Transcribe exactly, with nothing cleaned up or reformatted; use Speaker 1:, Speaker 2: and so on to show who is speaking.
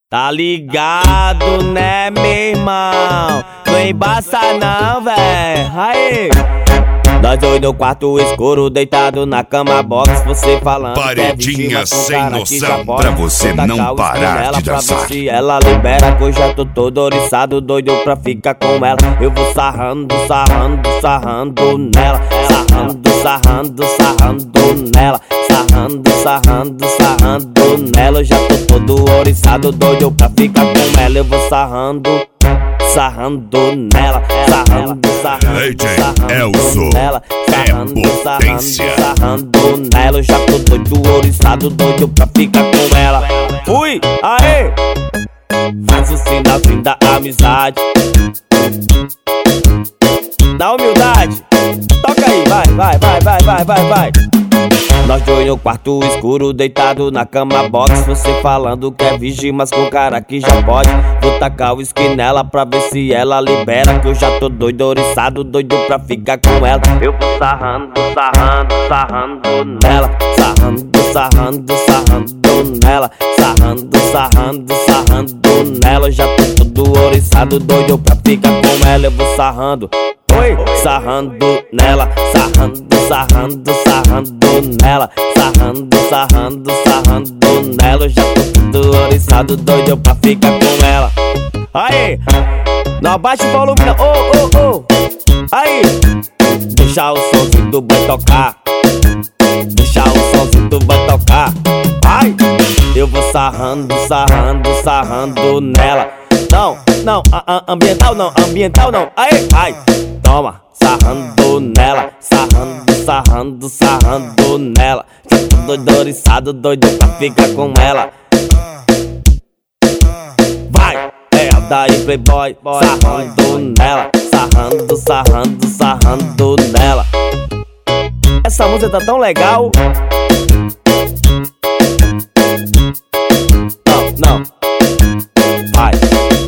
Speaker 1: Tá ligado, né, meu irmão? Não embaça não, véi. Aí, nós dois no quarto escuro, deitado na cama box. Você falando
Speaker 2: paredinha sem noção, pra você não parar de dançar.
Speaker 1: Se ela libera que eu já tô todo oriçado, doido pra ficar com ela. Eu vou sarrando, sarrando, sarrando nela. Sarrando, sarrando, sarrando nela. Sarrando, sarrando, sarrando nela. Eu já tô todo oriçado, doido pra ficar com ela. Eu vou sarrando, sarrando nela. Sarrando, sarrando, sarrando nela. Sarrando, sarrando, sarrando nela. Eu já tô doido oriçado, doido pra ficar com ela. Fui, aê! Faz o sinalzinho da amizade, da humildade. Toca aí, vai, vai, vai, vai, vai, vai, vai. Nós dois no quarto escuro, deitado na cama box. Você falando que é virgem, mas com cara que já pode. Vou tacar o skin nela pra ver se ela libera, que eu já tô doido oriçado, doido pra ficar com ela. Eu vou sarrando, sarrando, sarrando nela. Sarrando, sarrando, sarrando nela. Sarrando, sarrando, sarrando nela. Eu já tô todo oriçado, doido pra ficar com ela. Eu vou sarrando, oi, sarrando nela. Sarrando, sarrando, sarrando nela. Sarrando, sarrando, sarrando nela. Eu já tô todo oriçado, doido pra ficar com ela. Aí, não abaixa o volume não, oh, oh, oh. Aí, deixa o somzinho do boi tocar. Deixa o somzinho do boi tocar. Ai, eu vou sarrando, sarrando, sarrando nela. Não, não, a, a, ambiental não, ambiental não. Aí, ai, toma, sarrando nela. Sarrando, sarrando, sarrando nela. Já tô doido oriçado, doido pra ficar com ela. Vai, é a daí playboy, sarrando nela. Sarrando, sarrando, sarrando nela. Essa música tá tão legal. Não, não, vai.